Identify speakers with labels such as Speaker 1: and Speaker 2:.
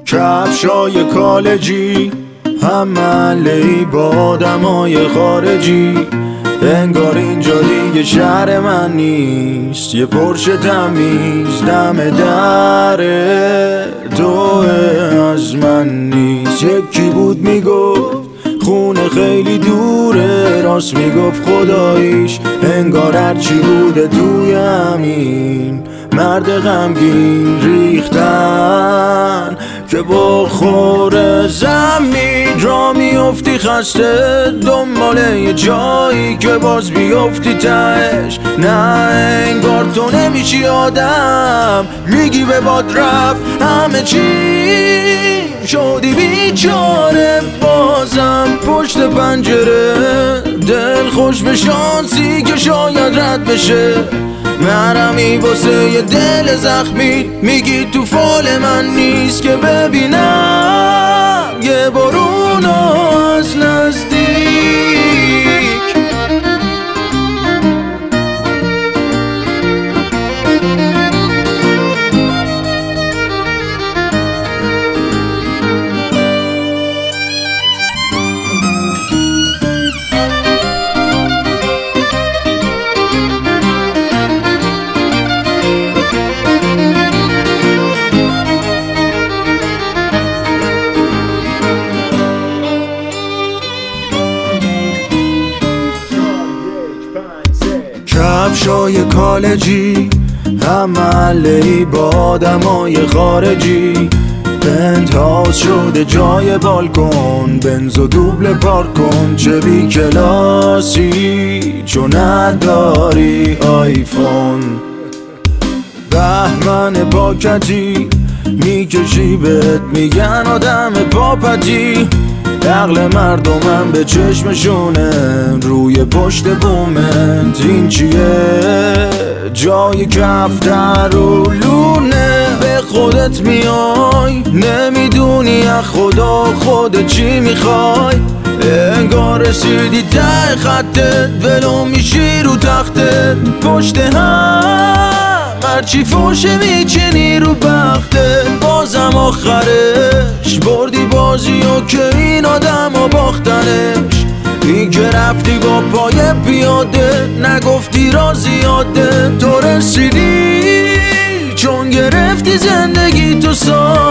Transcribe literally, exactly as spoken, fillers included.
Speaker 1: کفشای کالجی همالی با آدمای خارجی، انگار اینجا دیگه شهر من نیست. یه پرشه تمیز دم دره تو از من نیست. یکی بود میگفت خونه خیلی دوره، راست میگفت خداییش انگار هرچی بوده توی همین مرد غمگین ریختن که با خور زمین را میفتی خسته دنبال یه جایی که باز بیفتی تهش. نه انگار تو نمیشی آدم، میگی به باد رفت همه چی، شدی بیچاره بازم پشت پنجره. دل خوش به شانسی که شاید رد بشه، مرمی واسه یه دل زخمی، میگی تو فال من نیست که ببینم یه بارون از نزدیک. کفشای کالجی همالی با آدمای خارجی، پنتهاوس شده جای بالکن، بنز و دوبل پارک کن. چه بی کلاسی چون نداری آیفون، بهمن پاکتی میکشی بهت میگن آدم پاپتی. عقل مردمم به چشمشونه روی پشت بومت. این چیه جای کفتر و لونه، به خودت میای نمیدونی از خدا خودت چی میخوای. انگار رسیدی ته خطت ولو میشی رو تختت، پشت هم هرچی فوشه میچینی رو بختت. بازم آخرش بردی بازی و که این آدم ها باختنش. این که رفتی با پای پیاده نگفتی را زیاده، تو رسیدی چون گرفتی زندگی تو ساده.